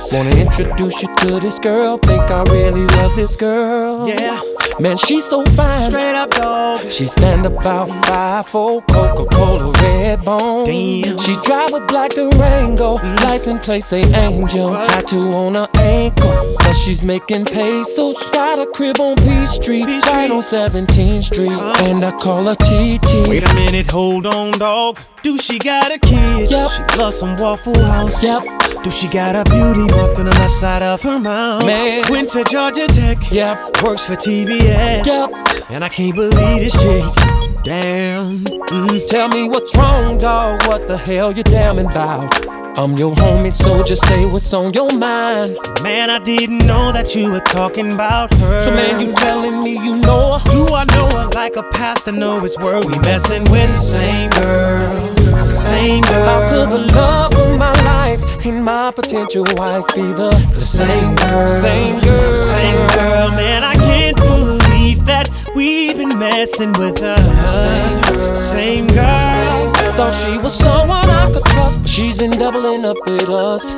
Wanna introduce you to this girl. Think I really love this girl. Yeah. Man, she's so fine. Straight up dog. She stand about 5'4", Coca-Cola red bone. Damn. She drive a black Durango, license plate say Angel. Tattoo on her ankle, but she's making pesos. Got a crib on Peachtree, right on 17th Street, and I call her TT. Wait a minute, hold on, dog. Do she got a kid? Yep. She loves some Waffle House. Yep. Do she got a beauty mark on the left side of her mouth? Man. Went to Georgia Tech. Yep. Works for TBS. Yep. And I can't believe this chick. Damn. Tell me what's wrong, dog. What the hell you damning about? I'm your homie, so just say what's on your mind. Man, I didn't know that you were talking about her. So man, you telling me you know her? Do I know her like a pastor know his word? We messing with the same girl. Same girl. How could the love of my life and my potential wife be the same girl? Same girl. Same girl. Man, I can't believe that we've been messing with her. Same girl. Same girl. Thought she was someone I could trust, but she's been doubling up with us.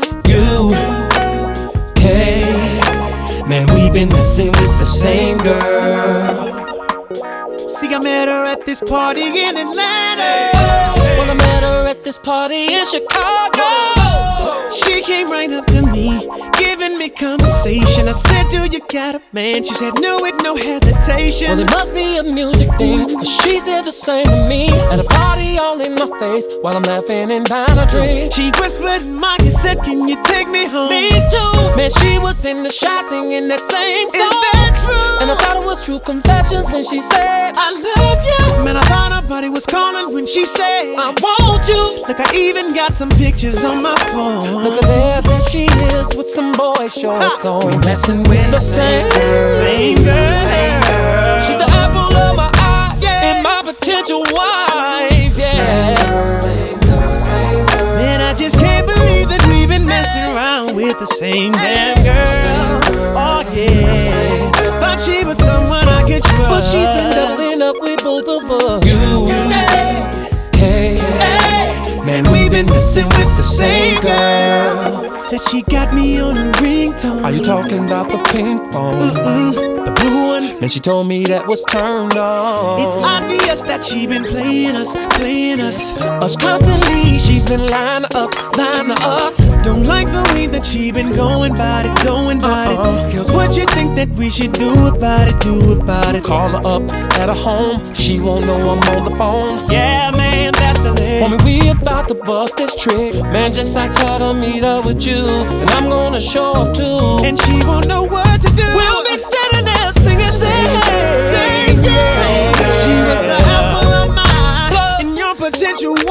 Hey, man, we've been messing with the same girl. See, I met her at this party in Atlanta. Well, I met her at this party in Chicago. She came right up to me, giving me conversation. I said, do you got a man? She said, no, with no hesitation. Well, it must be a music thing, cause she said the same to me. At a party all in my face, while I'm laughing and buying a drink. She whispered in my ear, said, can you take me home? Me too. Man, she was in the shot singing that same song. Is that true? And I thought it was true confessions when she said, I love you. Man, I thought her body was calling when she said, I want you. look, I even got some pictures on my phone. Look at there she is with some boy shorts on. We messing with the same girl. Same girl. Same girl. She's the apple of my eye, yeah, and my potential wife, yeah. Same girl. Same girl. Man, I just can't believe that we've been messing around with the same damn girl. Oh yeah. Thought she was someone I could trust, But she's been doubling up with both of us. Hey, man, we've been messing with the same girl. Said she got me on a ringtone. are you talking about the pink phone? The blue one. Man, she told me that was turned on. It's obvious that she been playing us. Us constantly, she's been lying to us. Don't like the way that she been going about it. Girls, what you think that we should do about it? Call her up at her home, she won't know I'm on the phone. Yeah, man, that's the leg. Homie, we about to bust this trick. Man, just ask her to meet up with you, and I'm gonna show up too. And she won't know what to do. We'll be standing there singing, same girl. She was the apple of my eye, and your potential